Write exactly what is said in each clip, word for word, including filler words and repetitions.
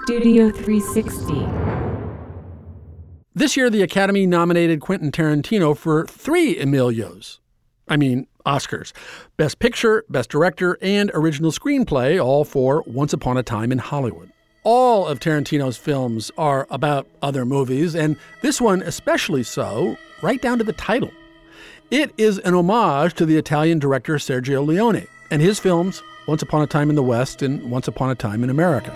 Studio three sixty. This year, the Academy nominated Quentin Tarantino for three Emilios. I mean, Oscars. Best Picture, Best Director, and Original Screenplay, all for Once Upon a Time in Hollywood. All of Tarantino's films are about other movies, and this one especially so, right down to the title. It is an homage to the Italian director Sergio Leone and his films Once Upon a Time in the West and Once Upon a Time in America.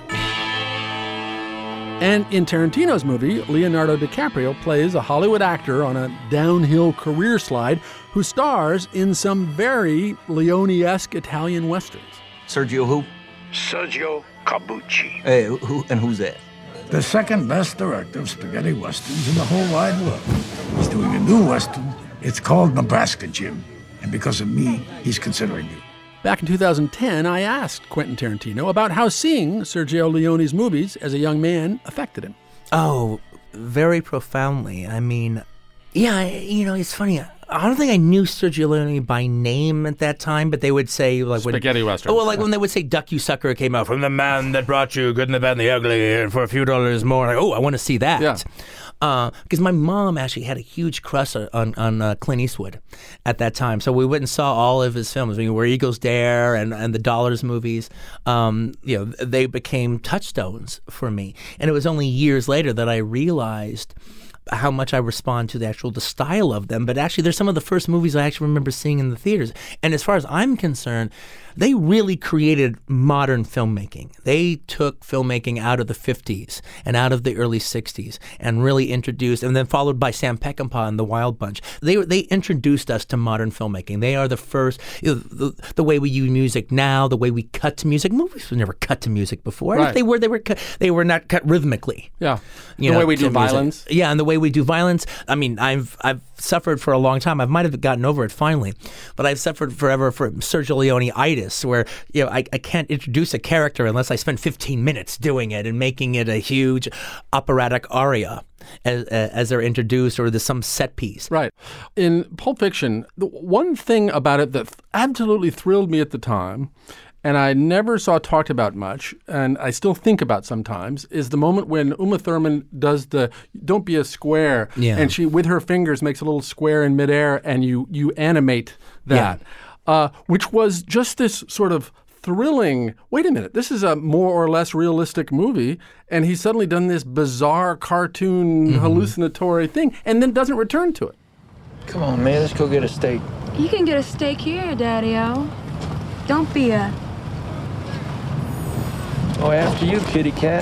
And in Tarantino's movie, Leonardo DiCaprio plays a Hollywood actor on a downhill career slide who stars in some very Leone-esque Italian westerns. Sergio who? Sergio Corbucci. Hey, who, and who's that? The second best director of spaghetti westerns in the whole wide world. He's doing a new western. It's called Nebraska Jim. And because of me, he's considering you. Back in two thousand ten, I asked Quentin Tarantino about how seeing Sergio Leone's movies as a young man affected him. Oh, very profoundly. I mean, yeah, you know, it's funny. I don't think I knew Sergio Leone by name at that time, but they would say like spaghetti when, western. Oh, well, like when they would say "Duck You Sucker" came out from the man that brought you Good and the Bad and the Ugly, and for a few dollars more. Like, oh, I want to see that. Yeah. Because uh, my mom actually had a huge crush on on uh, Clint Eastwood at that time, so we went and saw all of his films. I mean, Where Eagles Dare and, and the Dollars movies. Um, you know, they became touchstones for me, and it was only years later that I realized how much I respond to the actual the style of them. But actually, they're some of the first movies I actually remember seeing in the theaters. And as far as I'm concerned, they really created modern filmmaking. They took filmmaking out of the fifties and out of the early sixties and really introduced, and then followed by Sam Peckinpah and the Wild Bunch. They they introduced us to modern filmmaking. They are the first, you know, the, the way we use music now, the way we cut to music. Movies were never cut to music before. Right. If they were, they were cut, they were not cut rhythmically. Yeah, You the know, way we to do music. violence. Yeah, and the way we do violence. I mean, I've I've suffered for a long time. I might have gotten over it finally, but I've suffered forever from Sergio Leone-itis, where you know I, I can't introduce a character unless I spend fifteen minutes doing it and making it a huge operatic aria as as they're introduced, or there's some set piece. Right. In Pulp Fiction, the one thing about it that absolutely thrilled me at the time, and I never saw talked about much, and I still think about sometimes, is the moment when Uma Thurman does the "Don't be a square," Yeah. and she, with her fingers, makes a little square in midair, and you you animate that, yeah. uh, which was just this sort of thrilling, wait a minute, this is a more or less realistic movie, and he's suddenly done this bizarre cartoon mm-hmm. hallucinatory thing, and then doesn't return to it. Come on, man, let's go get a steak. You can get a steak here, Daddy-O. Don't be a... Oh, after you, kitty cat.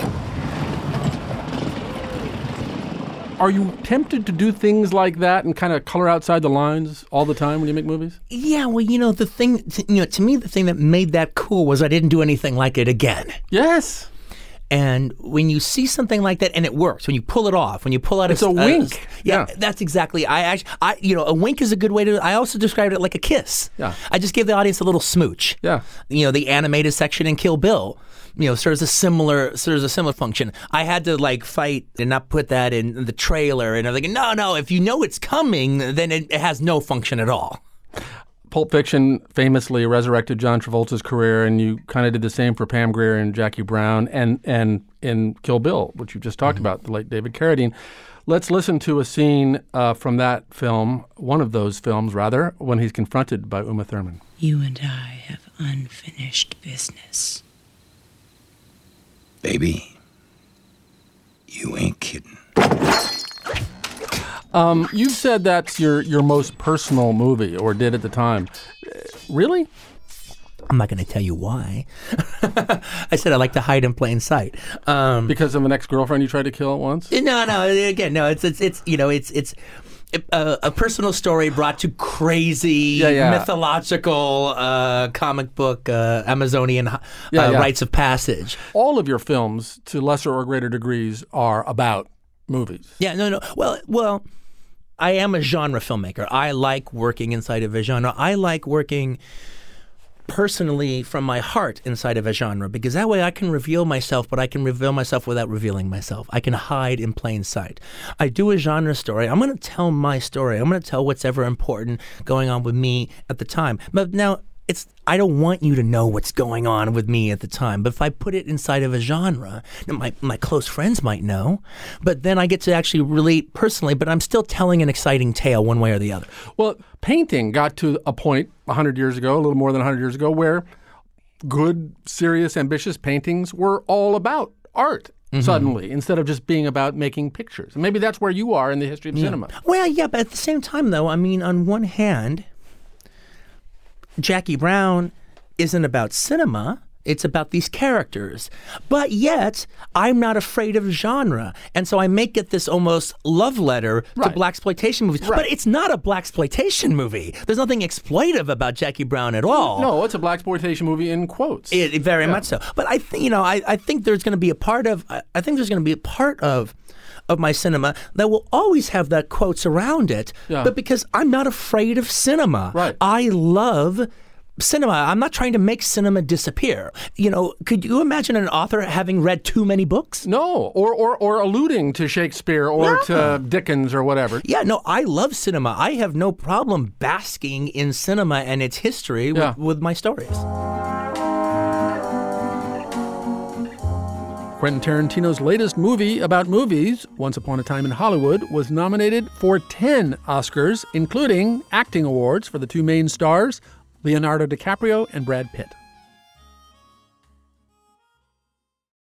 Are you tempted to do things like that and kind of color outside the lines all the time when you make movies? Yeah, well, you know, the thing, you know, to me, the thing that made that cool was I didn't do anything like it again. Yes. And when you see something like that and it works, when you pull it off, when you pull out it's a, a wink. A, yeah, yeah, that's exactly. I actually, I, you know, a wink is a good way to. I also described it like a kiss. Yeah. I just gave the audience a little smooch. Yeah. You know, the animated section in Kill Bill, you know, serves a similar serves a similar function. I had to like fight and not put that in the trailer, and I'm thinking, no, no, if you know it's coming, then it, it has no function at all. Pulp Fiction famously resurrected John Travolta's career, and you kind of did the same for Pam Grier and Jackie Brown, and and in Kill Bill, which you just talked mm-hmm. about, the late David Carradine. Let's listen to a scene uh, from that film, one of those films, rather, when he's confronted by Uma Thurman. You and I have unfinished business. Baby, you ain't kidding. Um, you've said that's your, your most personal movie, or did at the time. Uh, really? I'm not going to tell you why. I said I like to hide in plain sight. Um, because of an ex-girlfriend you tried to kill at once? No, no. Again, no. It's it's it's you know it's it's a, a personal story brought to crazy yeah, yeah. mythological uh, comic book uh, Amazonian uh, yeah, yeah. rites of passage. All of your films, to lesser or greater degrees, are about movies. Yeah. No. No. Well. Well. I am a genre filmmaker. I like working inside of a genre. I like working personally from my heart inside of a genre, because that way I can reveal myself, but I can reveal myself without revealing myself. I can hide in plain sight. I do a genre story. I'm going to tell my story. I'm going to tell what's ever important going on with me at the time. But now, it's I don't want you to know what's going on with me at the time. But if I put it inside of a genre, my my close friends might know, but then I get to actually relate personally, but I'm still telling an exciting tale one way or the other. Well, painting got to a point one hundred years ago, a little more than one hundred years ago, where good, serious, ambitious paintings were all about art. Mm-hmm. Suddenly, instead of just being about making pictures. And maybe that's where you are in the history of yeah. cinema. Well, yeah, but at the same time, though, I mean, on one hand, Jackie Brown isn't about cinema. It's about these characters. But yet, I'm not afraid of genre. And so I make it this almost love letter right. to blaxploitation movies. Right. But it's not a blaxploitation movie. There's nothing exploitive about Jackie Brown at all. No, it's a blaxploitation movie in quotes. It, it very yeah. much so. But I think, you know, I, I think there's going to be a part of, I, I think there's going to be a part of of my cinema that will always have that quotes around it. Yeah. But because I'm not afraid of cinema. Right. I love cinema. I'm not trying to make cinema disappear. You know, could you imagine an author having read too many books? No, or or, or alluding to Shakespeare or Yeah. to Dickens or whatever. Yeah, no, I love cinema. I have no problem basking in cinema and its history with, Yeah. with my stories. Quentin Tarantino's latest movie about movies, Once Upon a Time in Hollywood, was nominated for ten Oscars, including acting awards for the two main stars, Leonardo DiCaprio and Brad Pitt.